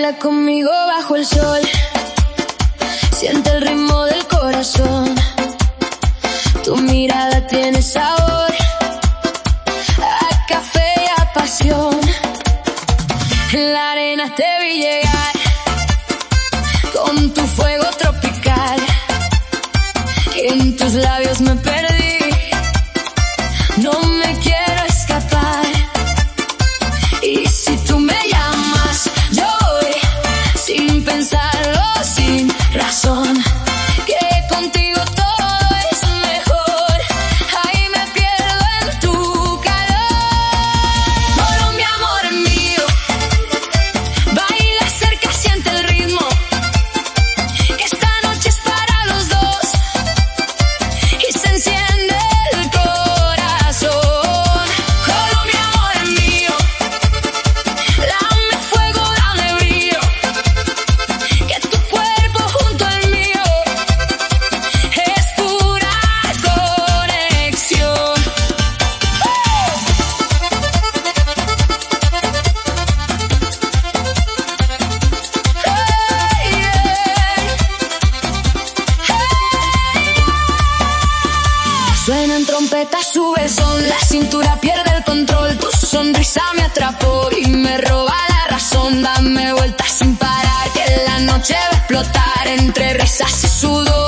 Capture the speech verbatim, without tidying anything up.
Baila conmigo bajo el sol, siente el ritmo del corazón. Tu mirada tiene sabor a café y a pasión. En la arena te vi llegar con tu fuego tropical. En tus labios me perdí, no me quiero escapar. Y si tú me llamas, yo voy sin pensarlo, sin razón. Que contigo todo es mejor, ahí me pierdo en tu calor. Colombia, amor mío, baila cerca, siente el ritmo. Que esta noche es para los dos y se enciende el corazón. Colombia, amor mío, dame fuego, dame brillo. Que tu cuerpo junto al mío es pura conexión. Suenan trompetas, sube el son, la cintura pierde el control. Tu sonrisa me atrapó y me roba la razón. Dame vueltas sin parar, que la noche va a explotar entre risas y sudor.